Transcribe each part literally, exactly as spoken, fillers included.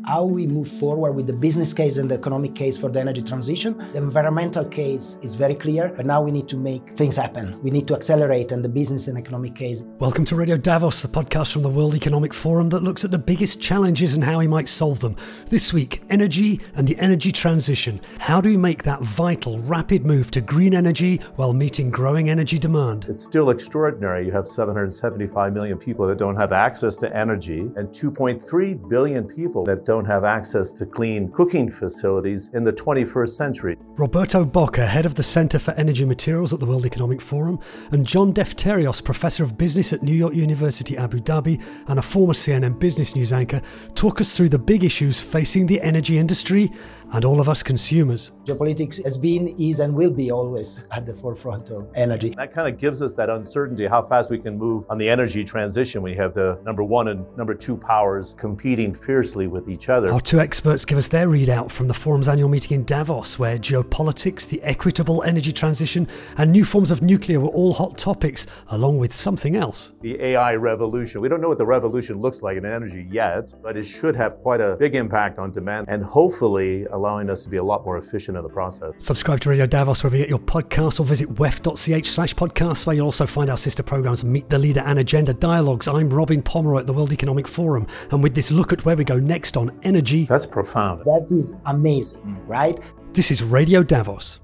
how we move forward with the business case and the economic case for the energy transition. The environmental case is very clear, but now we need to make things happen. We need to accelerate on the business and economic case. Welcome to Radio Davos, the podcast from the World Economic Forum that looks at the biggest challenges and how we might solve them. This week, energy and the energy transition. How do we make that vital, rapid move to green energy while meeting growing energy demand? It's still extraordinary. You have seven hundred seventy-five million people that don't have access to energy and two point three billion people that don't have access to clean cooking facilities in the twenty-first century. Roberto Bocca, head of the Center for Energy Materials at the World Economic Forum, and John Defterios, professor of business at New York University, Abu Dhabi, and a former C N N Business News anchor, talk us through the big issues facing the energy industry and all of us consumers. Geopolitics has been, is, and will be always at the forefront of energy. That kind of gives us that uncertainty, how fast we can move on the energy transition when you have the number one and number two powers competing fiercely with each other. Our two experts give us their readout from the forum's annual meeting in Davos, where geopolitics, the equitable energy transition, and new forms of nuclear were all hot topics, along with something else. The A I revolution. We don't know what the revolution looks like in energy yet, but it should have quite a big impact on demand and hopefully allowing us to be a lot more efficient in the process. Subscribe to Radio Davos wherever you get your podcasts, or visit wef.ch slash podcasts, where you'll also find our sister programs Meet the Leader and Agenda Dialogues. I'm Robin Pomeroy at the World Economic Forum, and with this look at where we go next on energy. That's profound. That is amazing, right? This is Radio Davos.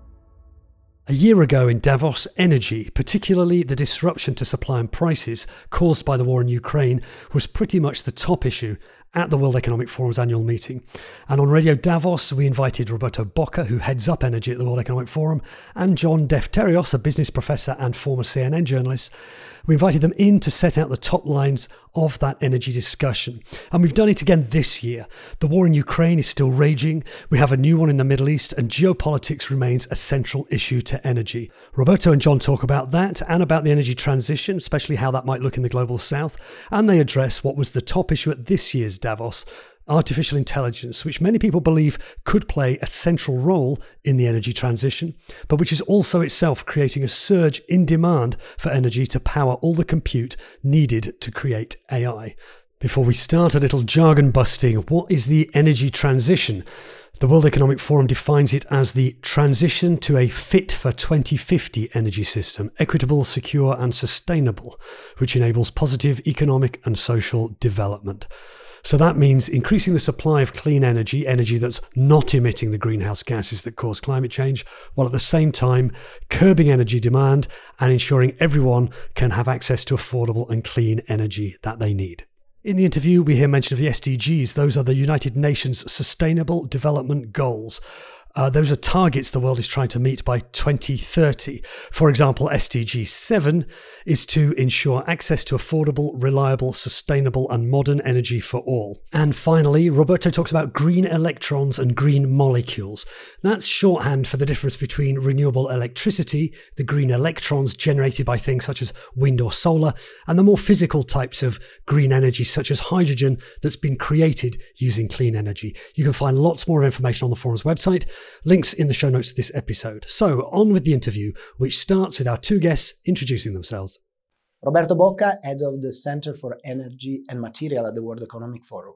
A year ago in Davos, energy, particularly the disruption to supply and prices caused by the war in Ukraine, was pretty much the top issue at the World Economic Forum's annual meeting. And on Radio Davos, we invited Roberto Bocca, who heads up energy at the World Economic Forum, and John Defterios, a business professor and former C N N journalist. We invited them in to set out the top lines of that energy discussion. And we've done it again this year. The war in Ukraine is still raging. We have a new one in the Middle East, and geopolitics remains a central issue to energy. Roberto and John talk about that and about the energy transition, especially how that might look in the global south. And they address what was the top issue at this year's Davos, artificial intelligence, which many people believe could play a central role in the energy transition, but which is also itself creating a surge in demand for energy to power all the compute needed to create A I. Before we start, a little jargon busting. What is the energy transition? The World Economic Forum defines it as the transition to a fit for twenty fifty energy system, equitable, secure and sustainable, which enables positive economic and social development. So that means increasing the supply of clean energy, energy that's not emitting the greenhouse gases that cause climate change, while at the same time curbing energy demand and ensuring everyone can have access to affordable and clean energy that they need. In the interview, we hear mention of the S D Gs. Those are the United Nations Sustainable Development Goals. Uh, those are targets the world is trying to meet by twenty thirty. For example, S D G seven is to ensure access to affordable, reliable, sustainable and modern energy for all. And finally, Roberto talks about green electrons and green molecules. That's shorthand for the difference between renewable electricity, the green electrons generated by things such as wind or solar, and the more physical types of green energy such as hydrogen that's been created using clean energy. You can find lots more information on the forum's website. Links in the show notes to this episode. So on with the interview, which starts with our two guests introducing themselves. Roberto Bocca, head of the Center for Energy and Material at the World Economic Forum.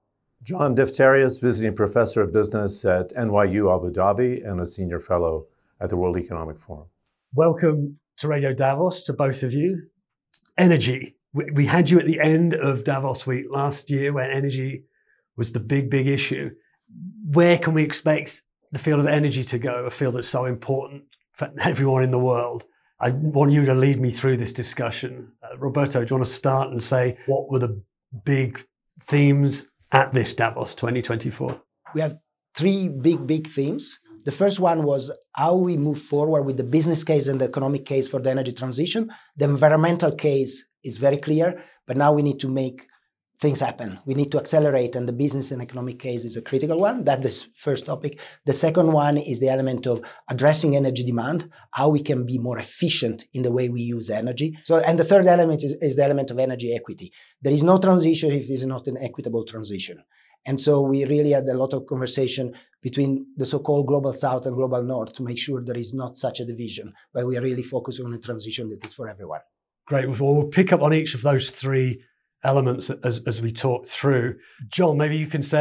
John Defterios, visiting professor of business at N Y U Abu Dhabi and a senior fellow at the World Economic Forum. Welcome to Radio Davos, to both of you. Energy. We, we had you at the end of Davos week last year when energy was the big, big issue. Where can we expect the field of energy to go, a field that's so important for everyone in the world? I want you to lead me through this discussion. Uh, Roberto, do you want to start and say what were the big themes at this Davos twenty twenty-four? We have three big, big themes. The first one was how we move forward with the business case and the economic case for the energy transition. The environmental case is very clear, but now we need to make things happen. We need to accelerate, and the business and economic case is a critical one. That's the first topic. The second one is the element of addressing energy demand, how we can be more efficient in the way we use energy. So, and the third element is, is the element of energy equity. There is no transition if this is not an equitable transition. And so we really had a lot of conversation between the so-called global south and global north to make sure there is not such a division, but we are really focusing on a transition that is for everyone. Great. Well, we'll pick up on each of those three elements as, as we talk through. John, maybe you can say,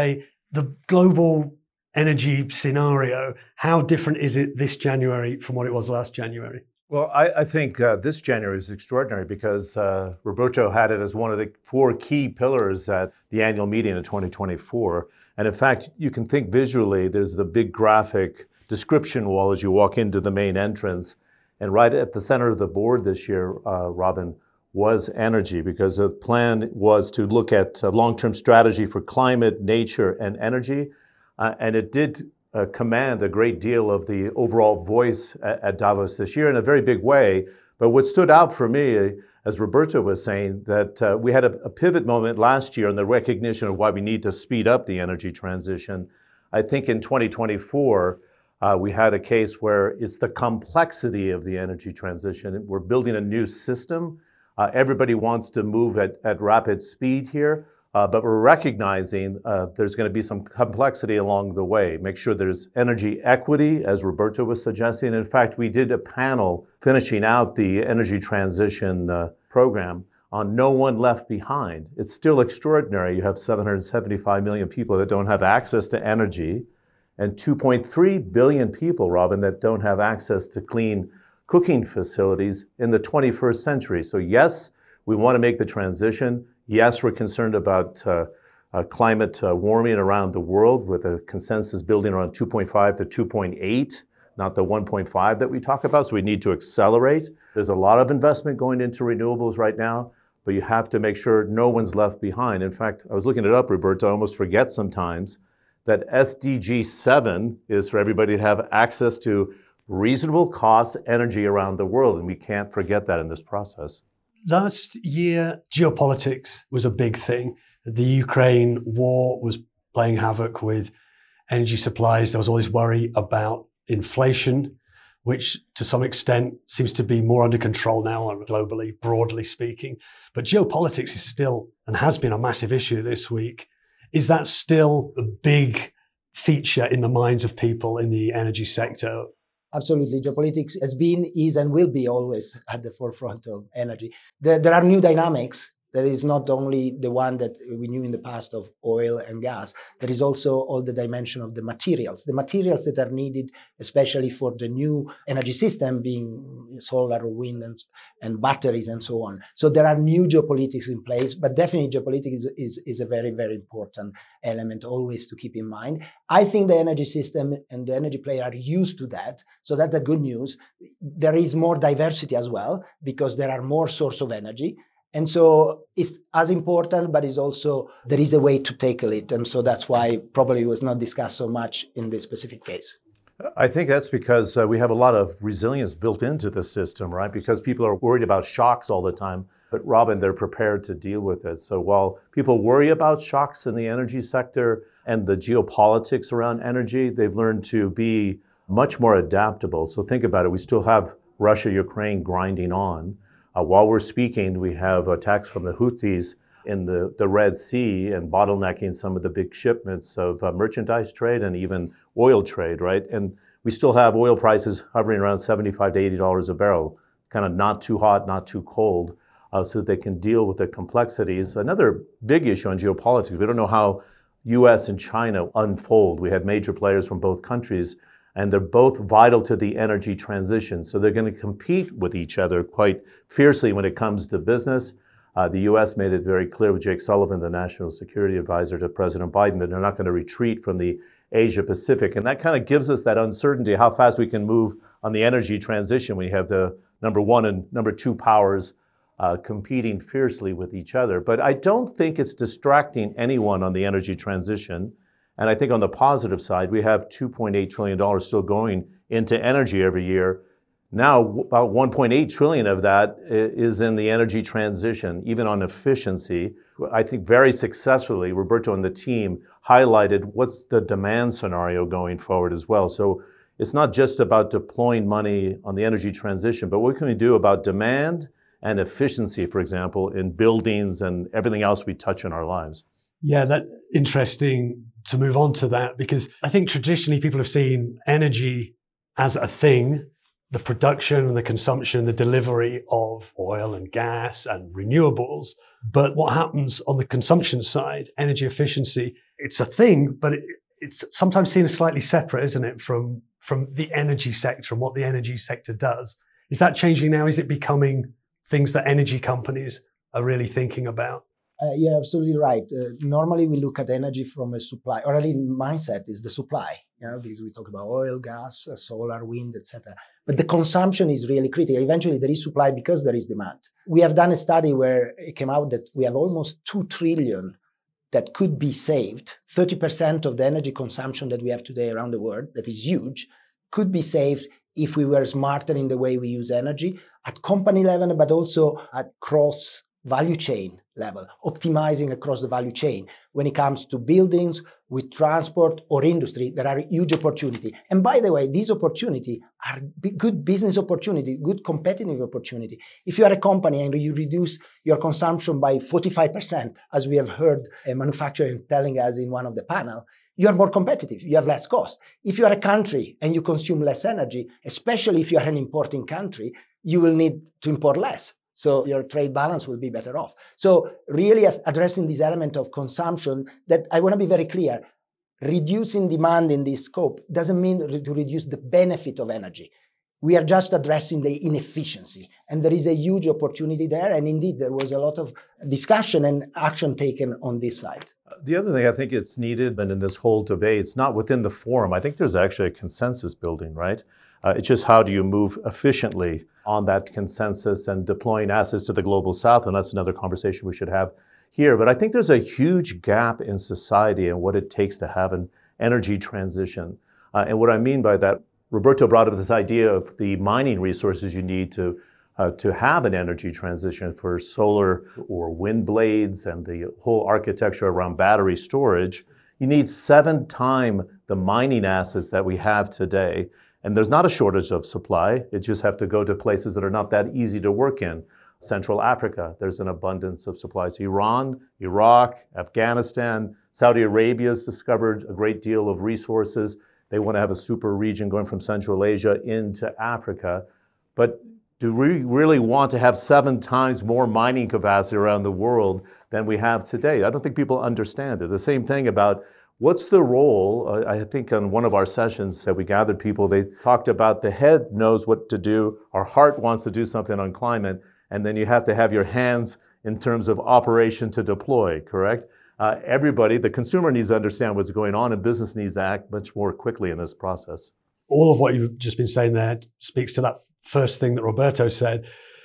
the global energy scenario, how different is it this January from what it was last January? Well, I, I think uh, this January is extraordinary because uh, Roberto had it as one of the four key pillars at the annual meeting in twenty twenty-four. And in fact, you can think visually, there's the big graphic description wall as you walk into the main entrance. And right at the center of the board this year, uh, Robin, was energy, because the plan was to look at a long-term strategy for climate, nature, and energy. Uh, and it did Uh, command a great deal of the overall voice at, at Davos this year in a very big way. But what stood out for me, as Roberto was saying, that uh, we had a, a pivot moment last year in the recognition of why we need to speed up the energy transition. I think in twenty twenty-four, uh, we had a case where it's the complexity of the energy transition. We're building a new system. Uh, everybody wants to move at, at rapid speed here. Uh, but we're recognizing uh, there's going to be some complexity along the way. Make sure there's energy equity, as Roberto was suggesting. In fact, we did a panel finishing out the energy transition uh, program on No One Left Behind. It's still extraordinary. You have seven hundred seventy-five million people that don't have access to energy, and two point three billion people, Robin, that don't have access to clean cooking facilities in the twenty-first century. So yes, we want to make the transition. Yes, we're concerned about uh, uh, climate uh, warming around the world with a consensus building around two point five to two point eight, not the one point five that we talk about. So we need to accelerate. There's a lot of investment going into renewables right now, but you have to make sure no one's left behind. In fact, I was looking it up, Roberto, I almost forget sometimes that S D G seven is for everybody to have access to reasonable cost energy around the world. And we can't forget that in this process. Last year, geopolitics was a big thing. The Ukraine war was playing havoc with energy supplies. There was always worry about inflation, which to some extent seems to be more under control now globally, broadly speaking. But geopolitics is still, and has been, a massive issue this week. Is that still a big feature in the minds of people in the energy sector? Absolutely. Geopolitics has been, is, and will be always at the forefront of energy. There, there are new dynamics. There is not only the one that we knew in the past of oil and gas. There is also all the dimension of the materials, the materials that are needed, especially for the new energy system, being solar, wind, and, and batteries, and so on. So there are new geopolitics in place, but definitely geopolitics is, is, is a very, very important element always to keep in mind. I think the energy system and the energy player are used to that. So that's the good news. There is more diversity as well, because there are more sources of energy. And so it's as important, but it's also, there is a way to tackle it. And so that's why probably it was not discussed so much in this specific case. I think that's because uh, we have a lot of resilience built into the system, right? Because people are worried about shocks all the time. But Robin, they're prepared to deal with it. So while people worry about shocks in the energy sector and the geopolitics around energy, they've learned to be much more adaptable. So think about it. We still have Russia, Ukraine grinding on. Uh, while we're speaking, we have attacks from the Houthis in the, the Red Sea and bottlenecking some of the big shipments of uh, merchandise trade and even oil trade, right? And we still have oil prices hovering around seventy-five to eighty dollars a barrel, kind of not too hot, not too cold, uh, so that they can deal with the complexities. Another big issue on geopolitics, we don't know how U S and China unfold. We had major players from both countries, and they're both vital to the energy transition. So they're going to compete with each other quite fiercely when it comes to business. Uh, the U S made it very clear with Jake Sullivan, the National Security Advisor to President Biden, that they're not going to retreat from the Asia Pacific. And that kind of gives us that uncertainty, how fast we can move on the energy transition when you have the number one and number two powers uh, competing fiercely with each other. But I don't think it's distracting anyone on the energy transition. And I think on the positive side, we have two point eight trillion dollars still going into energy every year. Now, about one point eight trillion dollars of that is in the energy transition, even on efficiency. I think very successfully, Roberto and the team highlighted what's the demand scenario going forward as well. So it's not just about deploying money on the energy transition, but what can we do about demand and efficiency, for example, in buildings and everything else we touch in our lives? Yeah, that's interesting to move on to that, because I think traditionally people have seen energy as a thing, the production and the consumption, the delivery of oil and gas and renewables. But what happens on the consumption side, energy efficiency, it's a thing, but it, it's sometimes seen as slightly separate, isn't it, from from the energy sector and what the energy sector does. Is that changing now? Is it becoming things that energy companies are really thinking about? Uh, yeah, absolutely right. Uh, normally we look at energy from a supply, or at least mindset is the supply, you know, because we talk about oil, gas, uh, solar, wind, et cetera. But the consumption is really critical. Eventually there is supply because there is demand. We have done a study where it came out that we have almost two trillion that could be saved. thirty percent of the energy consumption that we have today around the world, that is huge, could be saved if we were smarter in the way we use energy at company level, but also at cross value chain level, optimizing across the value chain. When it comes to buildings, with transport or industry, there are huge opportunity. And by the way, these opportunity are good business opportunity, good competitive opportunity. If you are a company and you reduce your consumption by forty-five percent, as we have heard a manufacturer telling us in one of the panel, you are more competitive, you have less cost. If you are a country and you consume less energy, especially if you are an importing country, you will need to import less. So your trade balance will be better off. So really addressing this element of consumption, that I want to be very clear, reducing demand in this scope doesn't mean to reduce the benefit of energy. We are just addressing the inefficiency. And there is a huge opportunity there. And indeed, there was a lot of discussion and action taken on this side. The other thing I think it's needed, and in this whole debate, it's not within the forum. I think there's actually a consensus building, right? Uh, it's just how do you move efficiently on that consensus and deploying assets to the global south, and that's another conversation we should have here. But I think there's a huge gap in society and what it takes to have an energy transition. Uh, and what I mean by that, Roberto brought up this idea of the mining resources you need to uh, to have an energy transition for solar or wind blades and the whole architecture around battery storage. You need seven times the mining assets that we have today. And there's not a shortage of supply. You just have to go to places that are not that easy to work in. Central Africa, there's an abundance of supplies. Iran, Iraq, Afghanistan, Saudi Arabia has discovered a great deal of resources. They want to have a super region going from Central Asia into Africa. But do we really want to have seven times more mining capacity around the world than we have today? I don't think people understand it. The same thing about what's the role? Uh, I think on one of our sessions that we gathered people, they talked about the head knows what to do, our heart wants to do something on climate, and then you have to have your hands in terms of operation to deploy, correct? Uh, everybody, the consumer needs to understand what's going on, and business needs to act much more quickly in this process. All of what you've just been saying there speaks to that first thing that Roberto said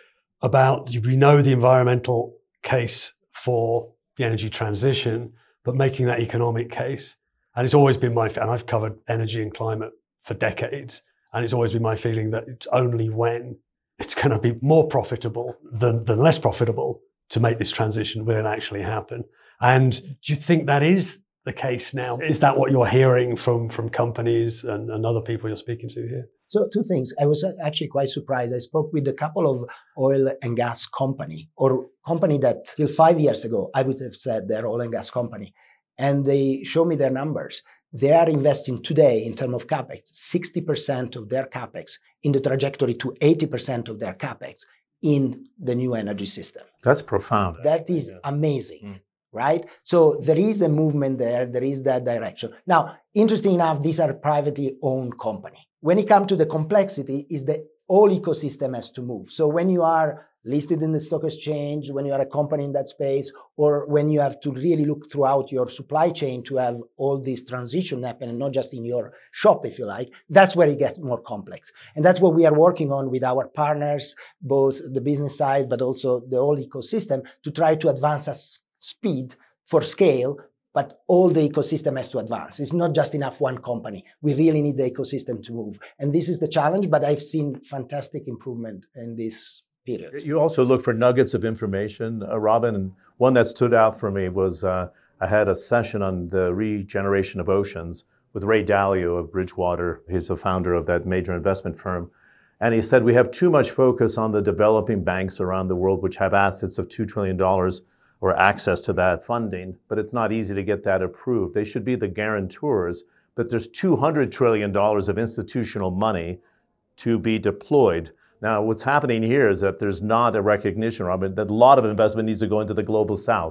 about we know the environmental case for the energy transition, but making that economic case. And it's always been my, and I've covered energy and climate for decades, and it's always been my feeling that it's only when it's going to be more profitable than, than less profitable to make this transition will it actually happen. And do you think that is the case now? Is that what you're hearing from, from companies and, and other people you're speaking to here? So two things. I was actually quite surprised. I spoke with a couple of oil and gas company or company that till five years ago, I would have said they're oil and gas company. And they show me their numbers. They are investing today in terms of CapEx, sixty percent of their CapEx in the trajectory to eighty percent of their CapEx in the new energy system. That's profound. That is yeah. amazing. Mm. Right? So there is a movement there. There is that direction. Now, interesting enough, these are privately owned company. When it comes to the complexity, is the whole ecosystem has to move. So when you are listed in the stock exchange, when you are a company in that space, or when you have to really look throughout your supply chain to have all this transition happen, and not just in your shop, if you like, that's where it gets more complex. And that's what we are working on with our partners, both the business side, but also the whole ecosystem, to try to advance us speed for scale, but all the ecosystem has to advance. It's not just enough one company. We really need the ecosystem to move. And this is the challenge, but I've seen fantastic improvement in this period. You also look for nuggets of information, uh, Robin, and one that stood out for me was uh, I had a session on the regeneration of oceans with Ray Dalio of Bridgewater. He's the founder of that major investment firm. And he said, we have too much focus on the developing banks around the world, which have assets of two trillion dollars or access to that funding, but it's not easy to get that approved. They should be the guarantors, but there's two hundred trillion dollars of institutional money to be deployed. Now, what's happening here is that there's not a recognition, Robin, that a lot of investment needs to go into the global south.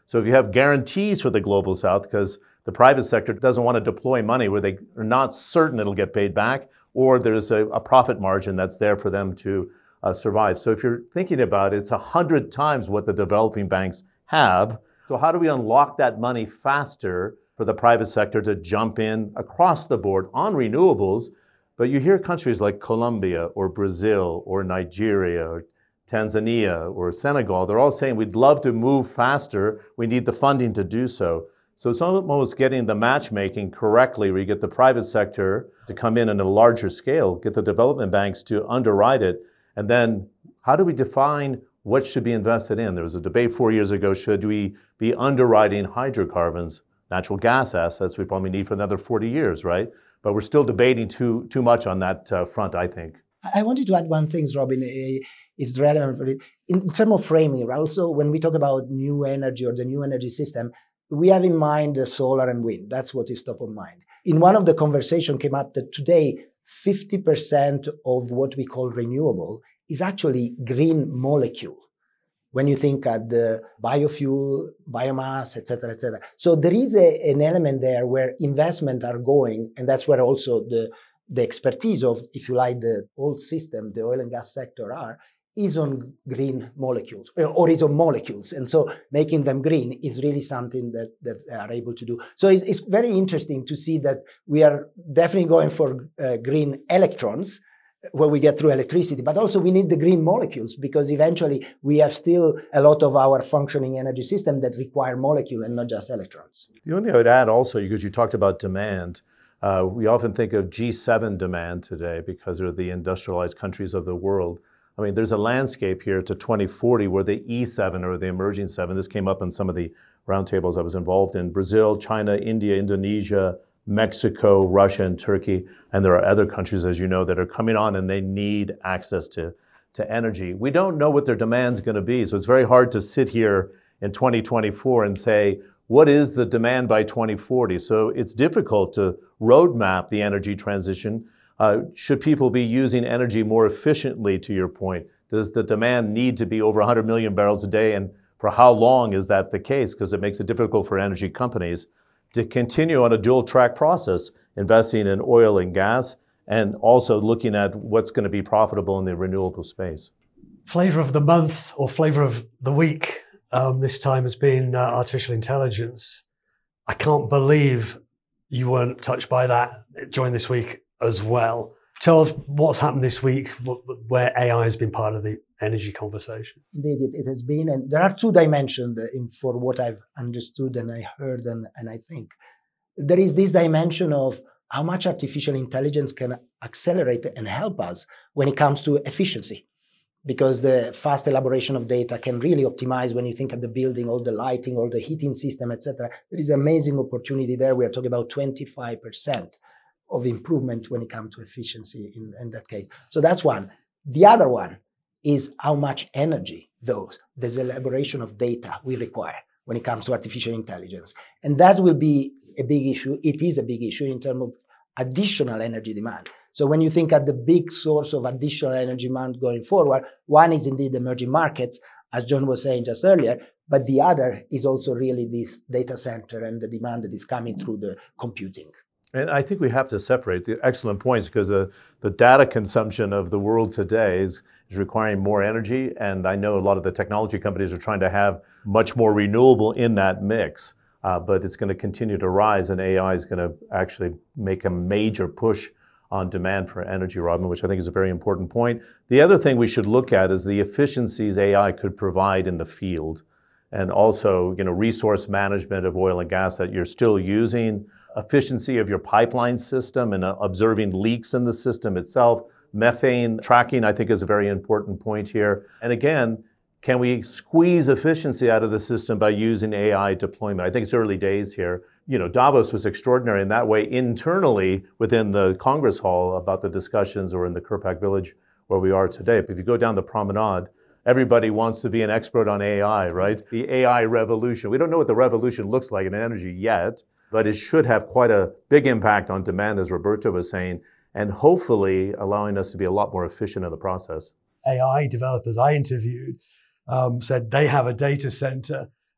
So if you have guarantees for the global south, because the private sector doesn't want to deploy money where they are not certain it'll get paid back, or there's a, a profit margin that's there for them to uh, survive. So if you're thinking about it, it's a hundred times what the developing banks have. So how do we unlock that money faster for the private sector to jump in across the board on renewables? But you hear countries like Colombia or Brazil or Nigeria or Tanzania or Senegal, they're all saying we'd love to move faster. We need the funding to do so. So it's almost getting the matchmaking correctly where you get the private sector to come in on a larger scale, get the development banks to underwrite it. And then how do we define what should be invested in? There was a debate four years ago, should we be underwriting hydrocarbons, natural gas assets we probably need for another forty years, right? But we're still debating too, too much on that uh, front, I think. I wanted to add one thing, Robin, if it's relevant for it. In, in terms of framing, also when we talk about new energy or the new energy system, we have in mind the solar and wind. That's what is top of mind. In one of the conversation came up that today, fifty percent of what we call renewable is actually green molecule. When you think at the biofuel, biomass, et cetera, et cetera. So there is a, an element there where investment are going, and that's where also the, the expertise of, if you like, the old system, the oil and gas sector are, is on green molecules, or is on molecules. And so making them green is really something that, that they are able to do. So it's, it's very interesting to see that we are definitely going for uh, green electrons, where we get through electricity, but also we need the green molecules because eventually we have still a lot of our functioning energy system that require molecule and not just electrons. The only thing I would add also, because you talked about demand, uh, we often think of G seven demand today because they're the industrialized countries of the world. I mean, there's a landscape here to twenty forty where the E seven or the emerging seven, this came up in some of the roundtables I was involved in, Brazil, China, India, Indonesia, Mexico, Russia, and Turkey, and there are other countries, as you know, that are coming on and they need access to, to energy. We don't know what their demand's going to be, so it's very hard to sit here in twenty twenty-four and say, what is the demand by twenty forty? So it's difficult to roadmap the energy transition. Uh, should people be using energy more efficiently, to your point? Does the demand need to be over one hundred million barrels a day, and for how long is that the case? Because it makes it difficult for energy companies to continue on a dual track process, investing in oil and gas, and also looking at what's going to be profitable in the renewable space. Flavor of the month or flavor of the week um, this time has been uh, artificial intelligence. I can't believe you weren't touched by that during this week as well. Tell us what's happened this week where A I has been part of the energy conversation. Indeed, it, it has been. And there are two dimensions in, for what I've understood and I heard and, and I think. There is this dimension of how much artificial intelligence can accelerate and help us when it comes to efficiency. Because the fast elaboration of data can really optimize when you think of the building, all the lighting, all the heating system, et cetera. There is an amazing opportunity there. We are talking about twenty-five percent of improvement when it comes to efficiency in, in that case. So that's one. The other one is how much energy those, this elaboration of data we require when it comes to artificial intelligence. And that will be a big issue. It is a big issue in terms of additional energy demand. So when you think at the big source of additional energy demand going forward, one is indeed emerging markets, as John was saying just earlier, but the other is also really this data center and the demand that is coming through the computing. And I think we have to separate the excellent points because uh, the data consumption of the world today is, is requiring more energy. And I know a lot of the technology companies are trying to have much more renewable in that mix. Uh, but it's going to continue to rise, and A I is going to actually make a major push on demand for energy, Robin, which I think is a very important point. The other thing we should look at is the efficiencies A I could provide in the field, and also, you know, resource management of oil and gas that you're still using, efficiency of your pipeline system and uh, observing leaks in the system itself. Methane tracking, I think, is a very important point here. And again, can we squeeze efficiency out of the system by using A I deployment? I think it's early days here. You know, Davos was extraordinary in that way internally within the Congress Hall about the discussions, or in the Kirpak Village where we are today. But if you go down the promenade, everybody wants to be an expert on A I, right? The A I revolution. We don't know what the revolution looks like in energy yet, but it should have quite a big impact on demand, as Roberto was saying, and hopefully allowing us to be a lot more efficient in the process. A I developers I interviewed um, said they have a data center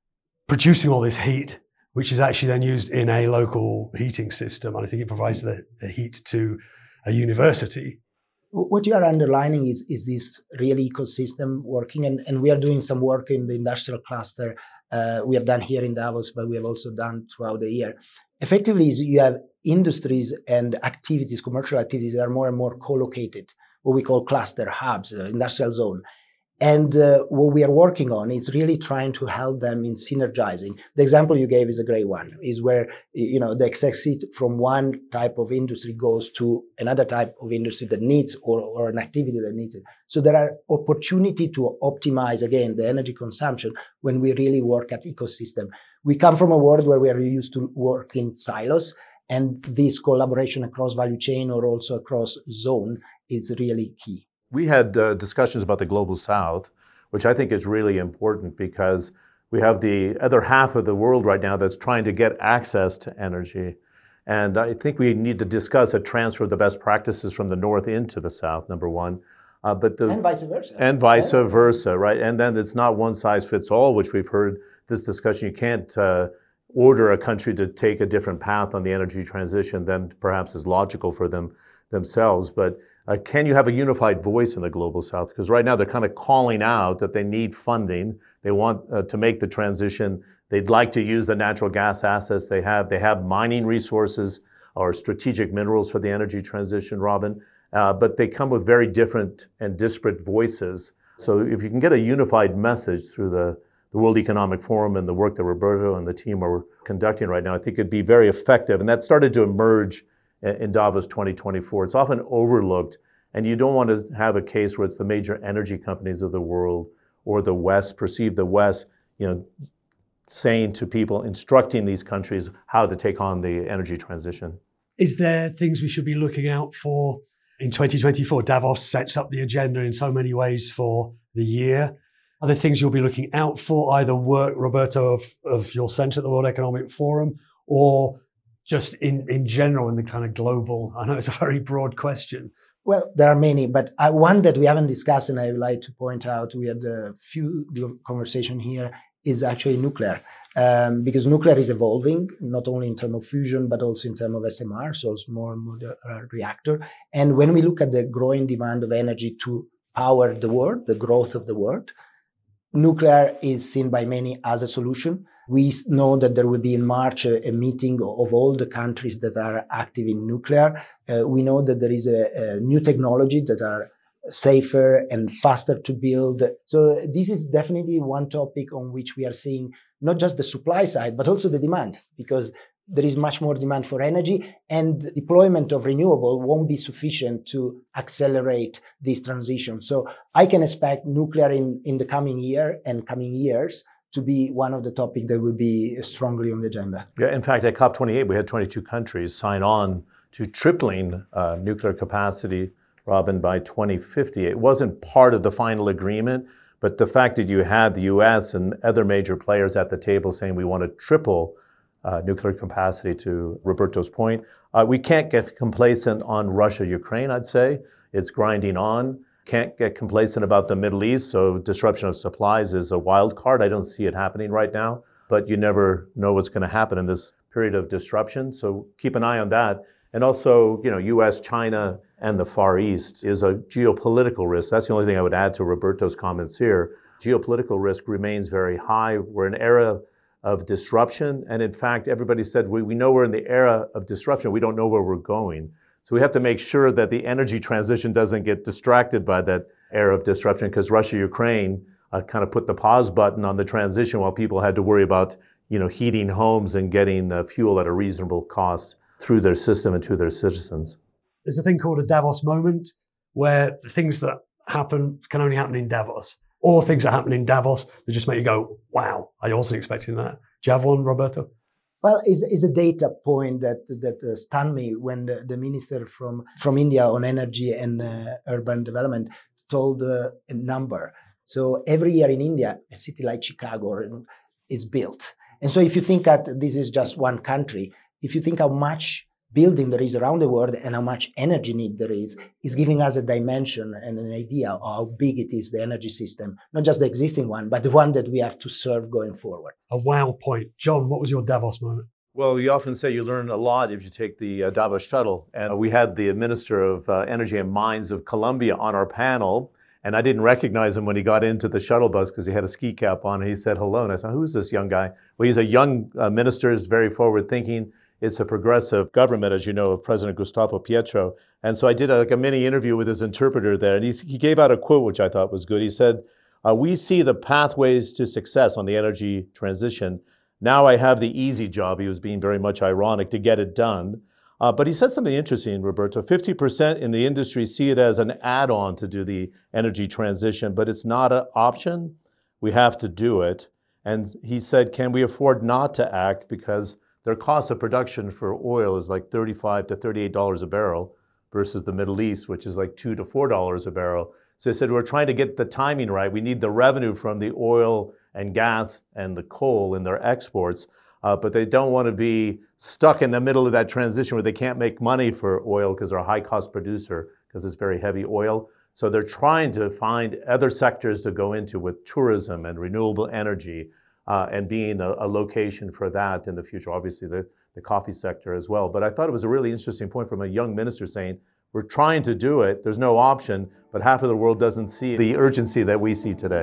producing all this heat, which is actually then used in a local heating system. And I think it provides the, the heat to a university. What you are underlining is, is this real ecosystem working, and, and we are doing some work in the industrial cluster. Uh, we have done here in Davos, but we have also done throughout the year. Effectively, is you have industries and activities, commercial activities that are more and more co-located, what we call cluster hubs, uh, industrial zone. And uh, what we are working on is really trying to help them in synergizing. The example you gave is a great one, is where, you know, the excess heat from one type of industry goes to another type of industry that needs, or, or an activity that needs it. So there are opportunity to optimize, again, the energy consumption when we really work at ecosystem. We come from a world where we are used to work in silos, and this collaboration across value chain or also across zone is really key. We had uh, discussions about the Global South, which I think is really important because we have the other half of the world right now that's trying to get access to energy. And I think we need to discuss a transfer of the best practices from the North into the South, number one. Uh, but the, and vice versa. And vice yeah. versa, right? And then it's not one size fits all, which we've heard this discussion. You can't uh, order a country to take a different path on the energy transition than perhaps is logical for them themselves. But Uh, can you have a unified voice in the Global South? Because right now they're kind of calling out that they need funding. They want uh, to make the transition. They'd like to use the natural gas assets they have. They have mining resources or strategic minerals for the energy transition, Robin. Uh, but they come with very different and disparate voices. So if you can get a unified message through the, the World Economic Forum and the work that Roberto and the team are conducting right now, I think it'd be very effective. And that started to emerge in Davos twenty twenty-four. It's often overlooked, and you don't want to have a case where it's the major energy companies of the world or the West, perceive the West, you know, saying to people, instructing these countries how to take on the energy transition. Is there things we should be looking out for in twenty twenty-four? Davos sets up the agenda in so many ways for the year. Are there things you'll be looking out for, either work, Roberto, of, of your center at the World Economic Forum, or just in, in general in the kind of global? I know it's a very broad question. Well, there are many, but I, one that we haven't discussed, and I would like to point out, we had a few conversation here, is actually nuclear. Um, because nuclear is evolving, not only in terms of fusion, but also in terms of S M R, so small modular reactor. And when we look at the growing demand of energy to power the world, the growth of the world, nuclear is seen by many as a solution. We know that there will be in March a, a meeting of all the countries that are active in nuclear. Uh, we know that there is a, a new technology that are safer and faster to build. So this is definitely one topic on which we are seeing not just the supply side, but also the demand, because there is much more demand for energy, and deployment of renewable won't be sufficient to accelerate this transition. So I can expect nuclear in, in the coming year and coming years to be one of the topics that will be strongly on the agenda. Yeah, in fact, at COP twenty-eight, we had twenty-two countries sign on to tripling uh, nuclear capacity, Robin, by twenty fifty. It wasn't part of the final agreement, but the fact that you had the U S and other major players at the table saying we want to triple uh, nuclear capacity, to Roberto's point, uh, we can't get complacent on Russia, Ukraine, I'd say. It's grinding on. Can't get complacent about the Middle East, so disruption of supplies is a wild card. I don't see it happening right now, but you never know what's going to happen in this period of disruption. So keep an eye on that. And also, you know, U S, China, and the Far East is a geopolitical risk. That's the only thing I would add to Roberto's comments here. Geopolitical risk remains very high. We're in an era of disruption. And in fact, everybody said, we, we know we're in the era of disruption. We don't know where we're going. So we have to make sure that the energy transition doesn't get distracted by that era of disruption, because Russia, Ukraine uh, kind of put the pause button on the transition while people had to worry about, you know, heating homes and getting uh, fuel at a reasonable cost through their system and to their citizens. There's a thing called a Davos moment, where the things that happen can only happen in Davos, or things that happen in Davos that just make you go, wow, I wasn't expecting that. Do you have one, Roberto? Well, it's, it's a data point that that uh, stunned me when the, the minister from, from India on energy and uh, urban development told uh, a number. So every year in India, a city like Chicago is built. And so if you think that this is just one country, if you think how much building there is around the world and how much energy need there is, is giving us a dimension and an idea of how big it is, the energy system, not just the existing one, but the one that we have to serve going forward. A wow point. John, what was your Davos moment? Well, you often say you learn a lot if you take the uh, Davos shuttle. And we had the Minister of uh, Energy and Mines of Colombia on our panel. And I didn't recognize him when he got into the shuttle bus because he had a ski cap on. And he said hello. And I said, who's this young guy? Well, he's a young uh, minister, is very forward thinking. It's a progressive government, as you know, of President Gustavo Petro. And so I did a, like a mini interview with his interpreter there. And he, he gave out a quote, which I thought was good. He said, uh, we see the pathways to success on the energy transition. Now I have the easy job. He was being very much ironic to get it done. Uh, but he said something interesting, Roberto. fifty percent in the industry see it as an add-on to do the energy transition, but it's not an option. We have to do it. And he said, can we afford not to act? Because their cost of production for oil is like thirty-five to thirty-eight dollars a barrel versus the Middle East, which is like two to four dollars a barrel. So he said, we're trying to get the timing right. We need the revenue from the oil and gas and the coal in their exports, uh, but they don't want to be stuck in the middle of that transition where they can't make money for oil because they're a high-cost producer because it's very heavy oil. So they're trying to find other sectors to go into with tourism and renewable energy uh, and being a, a location for that in the future. Obviously, the, the coffee sector as well. But I thought it was a really interesting point from a young minister saying, we're trying to do it, there's no option, but half of the world doesn't see the urgency that we see today.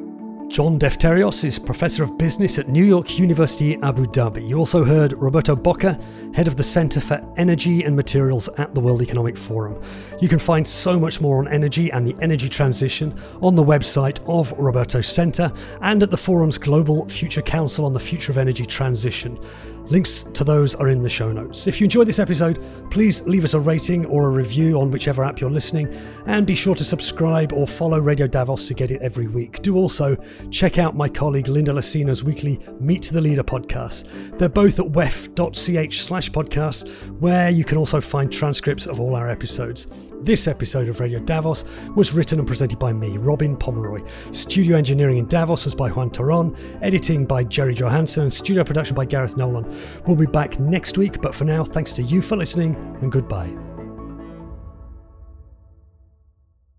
John Defterios is Professor of Business at New York University, Abu Dhabi. You also heard Roberto Bocca, Head of the Centre for Energy and Materials at the World Economic Forum. You can find so much more on energy and the energy transition on the website of Roberto's Centre and at the Forum's Global Future Council on the Future of Energy Transition. Links to those are in the show notes. If you enjoyed this episode, please leave us a rating or a review on whichever app you're listening, and be sure to subscribe or follow Radio Davos to get it every week. Do also check out my colleague Linda Lacino's weekly Meet the Leader podcast. They're both at wef.ch slash podcast, where you can also find transcripts of all our episodes. This episode of Radio Davos was written and presented by me, Robin Pomeroy. Studio engineering in Davos was by Juan Taron, editing by Jerry Johansson, and studio production by Gareth Nolan. We'll be back next week, but for now, thanks to you for listening, and goodbye.